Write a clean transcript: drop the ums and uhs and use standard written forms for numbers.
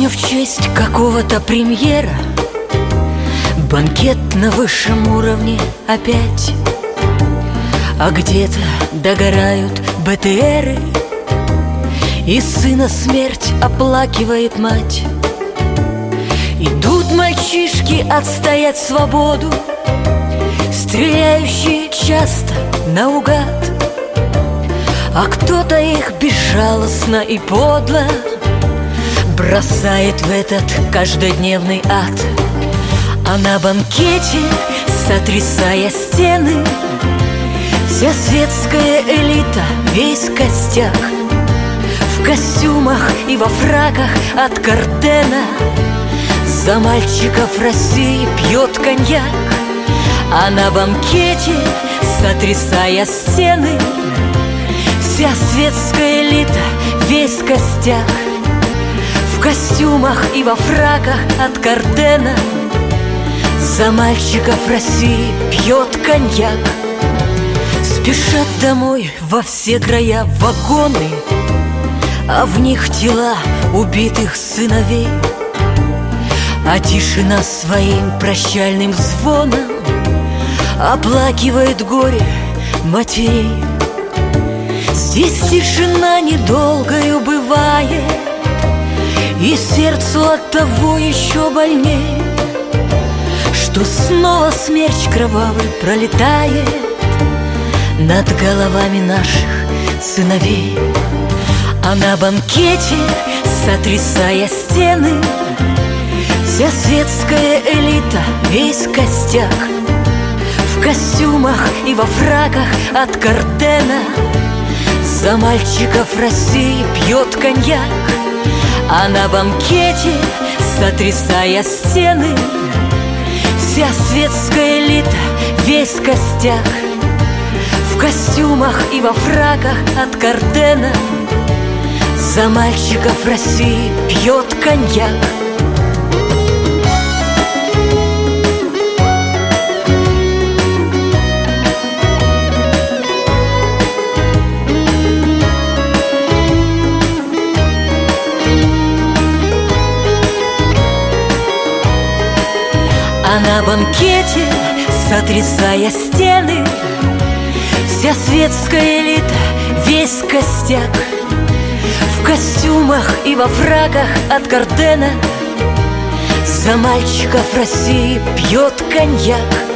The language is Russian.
Сегодня в честь какого-то премьера банкет на высшем уровне опять. А где-то догорают БТРы, и сына смерть оплакивает мать. Идут мальчишки отстоять свободу, стреляющие часто наугад. А кто-то их безжалостно и подло бросает в этот каждодневный ад. А на банкете, сотрясая стены, вся светская элита, весь костяк в костюмах и во фраках от Кардена за мальчиков России пьет коньяк. А на банкете, сотрясая стены, вся светская элита, весь костяк в костюмах и во фраках от Кардена за мальчиков России пьет коньяк. Спешат домой во все края вагоны, а в них тела убитых сыновей. А тишина своим прощальным звоном оплакивает горе матерей. Здесь тишина недолгою бывает, и сердцу от того еще больней, что снова смерч кровавый пролетает над головами наших сыновей. А на банкете, сотрясая стены, вся светская элита, весь костяк в костюмах и во фраках от Кардена за мальчиков России пьет коньяк. А на банкете, сотрясая стены, вся светская элита, весь костяк в костюмах и во фраках от Кардена за мальчиков России пьет коньяк. А на банкете, сотрясая стены, вся светская элита, весь костяк в костюмах и во фраках от Кардена за мальчиков России пьет коньяк.